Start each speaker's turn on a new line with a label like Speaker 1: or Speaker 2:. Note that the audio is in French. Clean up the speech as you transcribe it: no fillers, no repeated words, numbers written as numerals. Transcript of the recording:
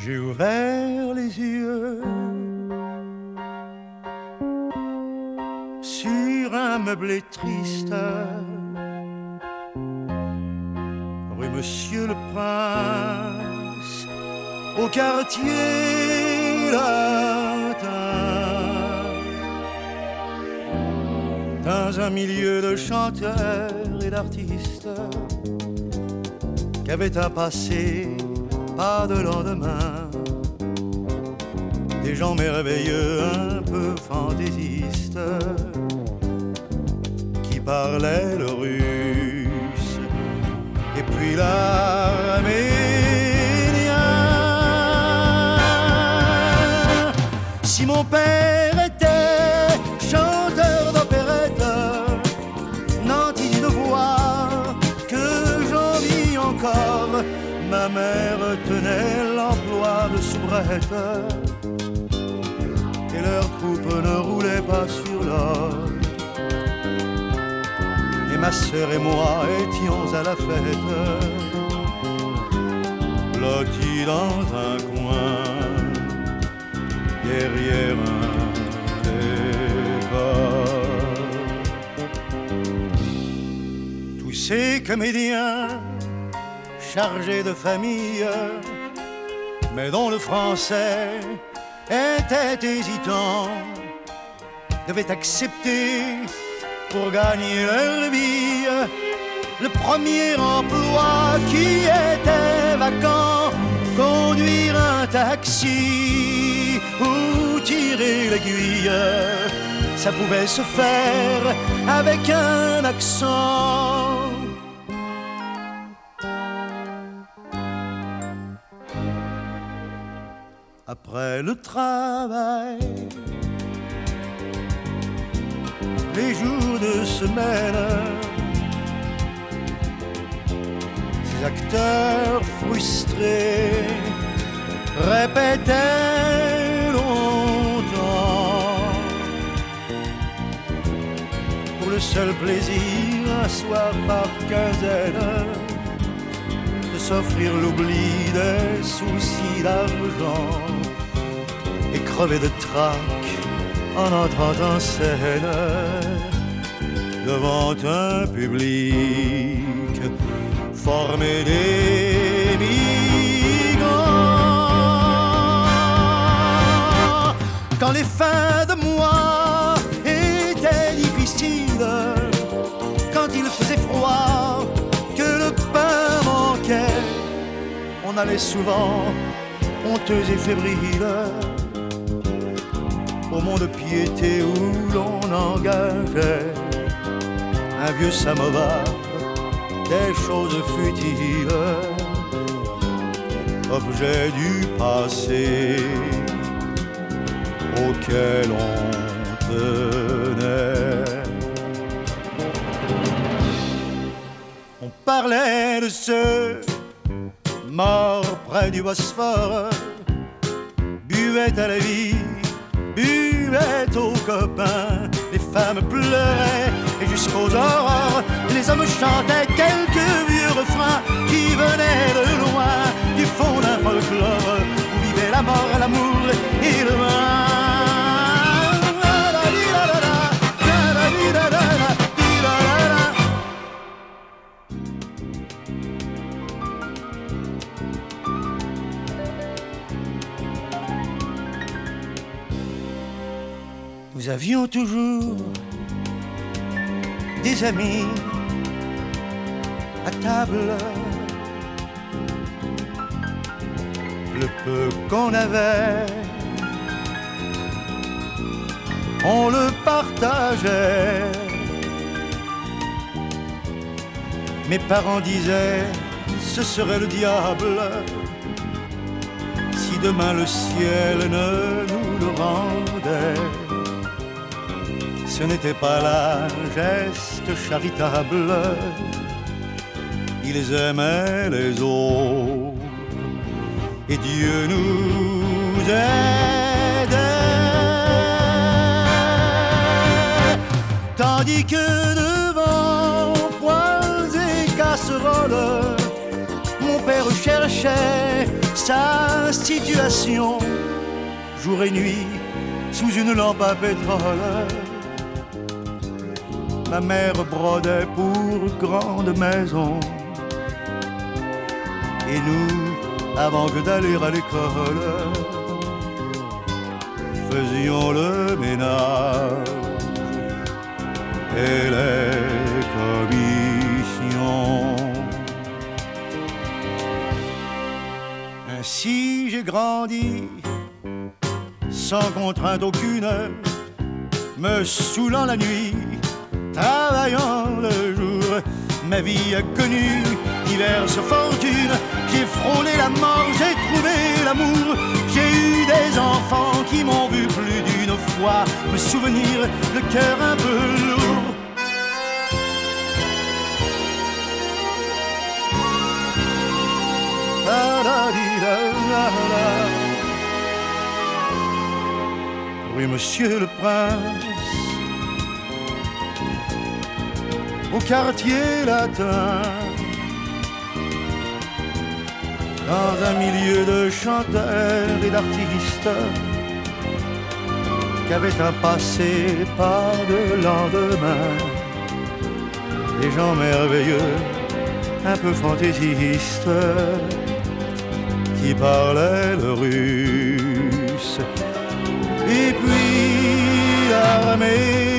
Speaker 1: J'ai ouvert les yeux sur un meublé triste, rue Monsieur le Prince, au quartier latin, dans un milieu de chanteurs et d'artistes qui avaient un passé, pas de lendemain, des gens merveilleux, un peu fantaisistes, qui parlaient le russe et puis l'arménien. Si mon père était chanteur d'opérette, nanti de voix que j'envie encore, ma mère tenait l'emploi de soubrette et leur troupe ne roulait pas sur l'or. Et ma sœur et moi étions à la fête, blottis dans un coin, derrière un décor. Tous ces comédiens chargés de famille, mais dont le français était hésitant, devaient accepter pour gagner leur vie le premier emploi qui était vacant, conduire un taxi ou tirer l'aiguille. Ça pouvait se faire avec un accent. Après le travail, les jours de semaine, ces acteurs frustrés répétaient longtemps, pour le seul plaisir, un soir par quinzaine, de s'offrir l'oubli des soucis d'argent et crever de trac en entrant en scène devant un public formé d'émigrants. Quand les fins de mois étaient difficiles, quand il faisait froid, que le pain manquait, on allait souvent, honteux et fébrile, au mont de piété où l'on engageait un vieux samovar, des choses futiles, objet du passé auquel on tenait. On parlait de ceux morts près du Bosphore, buvaient à la vie, buvaient aux copains, les femmes pleuraient et jusqu'aux aurores, les hommes chantaient quelques vieux refrains qui venaient de loin, du fond d'un folklore où vivait la mort, l'amour et le vin. Nous avions toujours des amis à table. Le peu qu'on avait, on le partageait. Mes parents disaient, ce serait le diable si demain le ciel ne nous le rendait. Ce n'était pas là un geste charitable, ils aimaient les autres et Dieu nous aidait. Tandis que devant poils et casseroles, mon père recherchait sa situation, jour et nuit, sous une lampe à pétrole. Ma mère brodait pour grande maison, et nous, avant que d'aller à l'école, faisions le ménage et les commissions. Ainsi j'ai grandi, sans contrainte aucune, me saoulant la nuit, travaillant le jour. Ma vie a connu diverses fortunes, j'ai frôlé la mort, j'ai trouvé l'amour. J'ai eu des enfants qui m'ont vu plus d'une fois me souvenir le cœur un peu lourd. Oui, monsieur le prince, au quartier latin, dans un milieu de chanteurs et d'artistes qui avaient un passé pas de lendemain, des gens merveilleux, un peu fantaisistes, qui parlaient le russe. Et puis l'armée